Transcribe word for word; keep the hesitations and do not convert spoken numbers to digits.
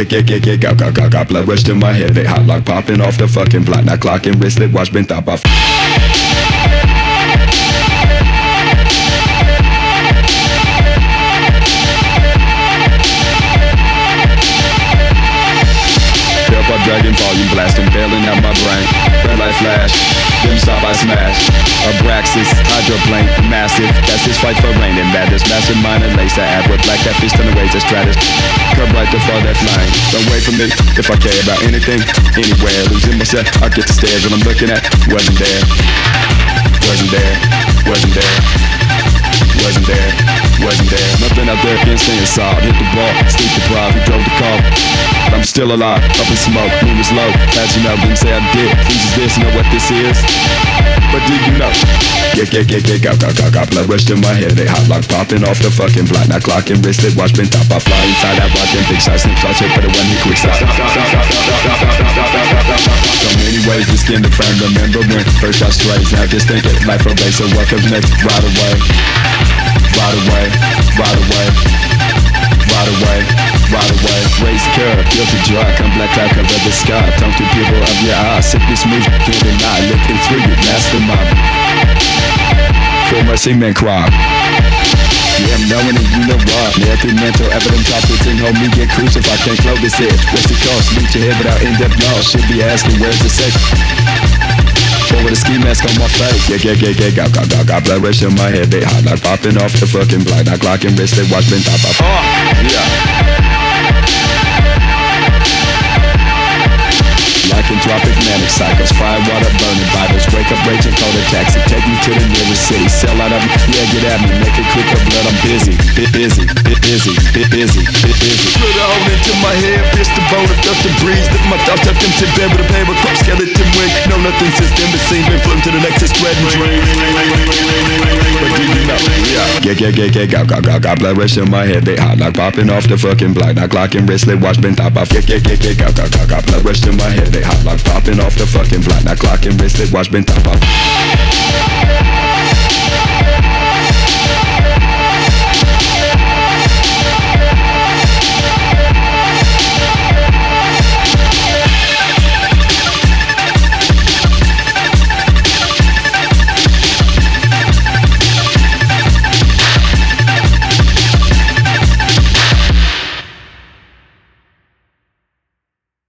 get, get, get, get, got, got, got, got blood rush to my head. They hot like popping off the fucking block. Now clock and wristlet watch been top off. Dragon volume blasting, bailing out my brain. Red light flash, dim stop I smash. Abraxas, hydroplane, massive. That's his fight for rain and madness. Mastermind and lace the ad with black catfish on the ways of stratus. Come right to fall that flying. Don't wait for me if I care about anything, anywhere. Losing myself, I get the stares when I'm looking at. Wasn't there, wasn't there, wasn't there, wasn't there, wasn't there. Nothing out there can stay inside. Hit the ball, sleep deprived, he drove the car. I'm still alive, up in smoke, moon is low. As you know, didn't say I did. Who's is this, know what this is? But do you know? Get, get, get, get, got, got, got, got blood rush to my head. They hot like popping off the fucking block. Now clock and wristlet, watch been top. I fly inside, I rock them big shots. Snip shots, hit for the one he quick stop. So many ways to skin the frame. Remember when first I strayed. Now just think it, life or base. So what comes next? Right away, right away, right away, right away, right away. Raise curve, guilty dry. Come black cloud, cover the sky. Tongue to people of your eyes. Sickness moves, can't deny. Looking through you, mastermind. For mercy, man, cry. Yeah, I'm knowing it, you know why. Yeah, through mental evidence, operating, hold me, get crucified. Can't close this head. What's the cost? Meet your head without in-depth knowledge. Should be asking, where's the safe? Or with a ski mask on my face. Yeah, yeah, yeah, yeah, got, got, got, got blood rush in my head. They hot like popping off the fucking block. Now clock and wrist, they watch been top off. Oh, yeah. Lycanthropic manic cycles, fire water burning Bibles, wake up raging, call a taxi, take me to the nearest city, sell out of me, yeah get at me, make it quick up blood, I'm busy, bit busy, bit busy, bit busy, bit busy. Put a hole into my head, pierce the bone, I felt the breeze, lift my thoughts up into bed with a paper crop skeleton wig, know nothing since then but seen, been floating to the next, spreading dreams. But do you know, yeah. Get, get, get, get, got, got, got, got blood rush in my head, they hot like popping off the fucking block, now clock and wristlet, watch been top off, get, get, get, get, got, got, got, got blood rush in my head, they hot like popping off the fucking block. Now clock and wristlet, watch been top off.